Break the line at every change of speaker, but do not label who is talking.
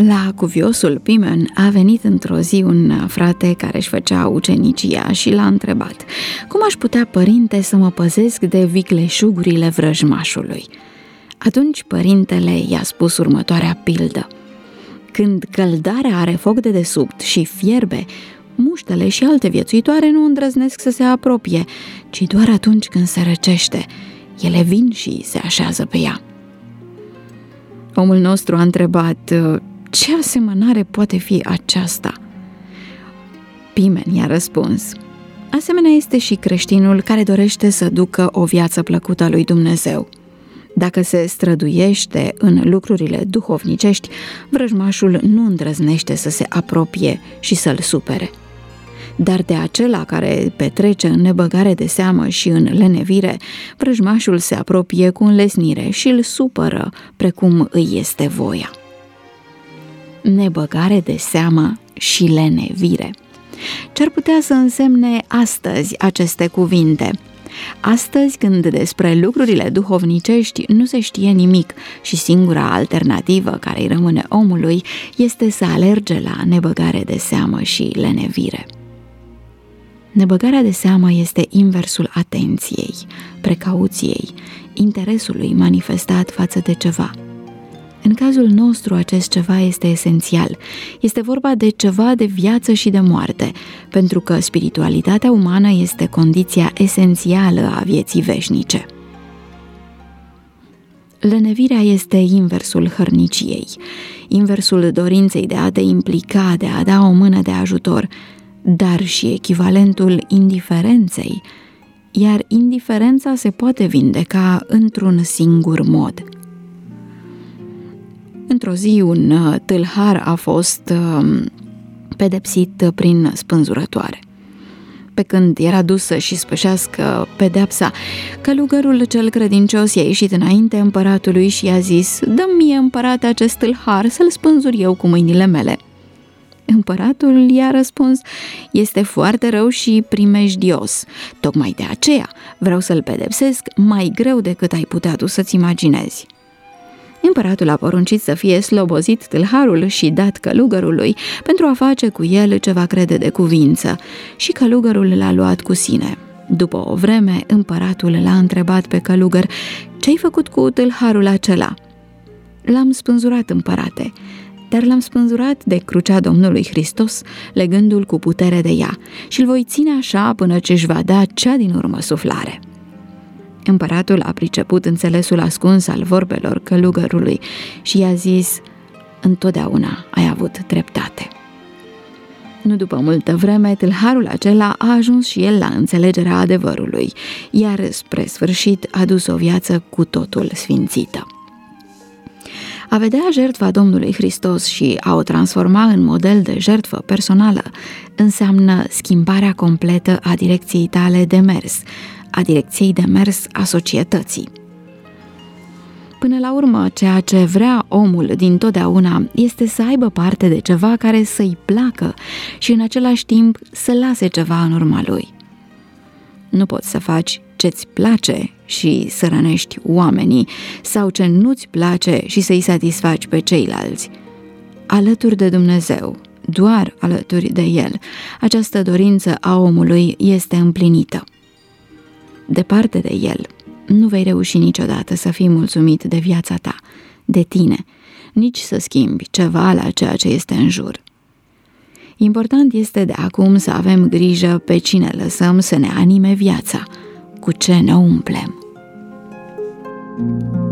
La cuviosul Pimen a venit într-o zi un frate care își făcea ucenicia și l-a întrebat: cum aș putea, părinte, să mă păzesc de vicleșugurile vrăjmașului? Atunci părintele i-a spus următoarea pildă: când căldarea are foc de desubt și fierbe, muștele și alte viețuitoare nu îndrăznesc să se apropie, ci doar atunci când se răcește, ele vin și se așează pe ea. Omul nostru a întrebat: ce asemănare poate fi aceasta? Pimen i-a răspuns: asemenea este și creștinul care dorește să ducă o viață plăcută lui Dumnezeu. Dacă se străduiește în lucrurile duhovnicești, vrăjmașul nu îndrăznește să se apropie și să-l supere. Dar de acela care petrece în nebăgare de seamă și în lenevire, vrăjmașul se apropie cu înlesnire și îl supără precum îi este voia. Nebăgare de seamă și lenevire. Ce-ar putea să însemne astăzi aceste cuvinte? Astăzi, când despre lucrurile duhovnicești nu se știe nimic și singura alternativă care îi rămâne omului este să alerge la nebăgare de seamă și lenevire. Nebăgarea de seamă este inversul atenției, precauției, interesului manifestat față de ceva. În cazul nostru, acest ceva este esențial. Este vorba de ceva de viață și de moarte, pentru că spiritualitatea umană este condiția esențială a vieții veșnice. Lenevirea este inversul hărniciei, inversul dorinței de a te implica, de a da o mână de ajutor, dar și echivalentul indiferenței, iar indiferența se poate vindeca într-un singur mod. Într-o zi, un tâlhar a fost pedepsit prin spânzurătoare. Pe când era dus să-și spășească pedepsa, călugărul cel credincios i-a ieșit înainte împăratului și i-a zis: dă-mi mie, împărate, acest tâlhar să-l spânzur eu cu mâinile mele. Împăratul i-a răspuns: este foarte rău și primejdios. Tocmai de aceea vreau să-l pedepsesc mai greu decât ai putea tu să-ți imaginezi. Împăratul a poruncit să fie slobozit tâlharul și dat călugărului pentru a face cu el ce va crede de cuvință, și călugărul l-a luat cu sine. După o vreme, împăratul l-a întrebat pe călugăr: ce-ai făcut cu tâlharul acela? L-am spânzurat, împărate, dar l-am spânzurat de crucea Domnului Hristos, legându-l cu putere de ea, și îl voi ține așa până ce își va da cea din urmă suflare. Împăratul a priceput înțelesul ascuns al vorbelor călugărului și i-a zis: întotdeauna ai avut dreptate. Nu după multă vreme, tâlharul acela a ajuns și el la înțelegerea adevărului, iar spre sfârșit a dus o viață cu totul sfințită. A vedea jertfa Domnului Hristos și a o transforma în model de jertfă personală înseamnă schimbarea completă a direcției tale de mers, a direcției de mers a societății. Până la urmă, ceea ce vrea omul dintotdeauna este să aibă parte de ceva care să-i placă și în același timp să lase ceva în urma lui. Nu poți să faci ce-ți place și să rănești oamenii, sau ce nu-ți place și să-i satisfaci pe ceilalți. Alături de Dumnezeu, doar alături de El, această dorință a omului este împlinită. Departe de El, nu vei reuși niciodată să fii mulțumit de viața ta, de tine, nici să schimbi ceva la ceea ce este în jur. Important este de acum să avem grijă pe cine lăsăm să ne anime viața, cu ce ne umplem.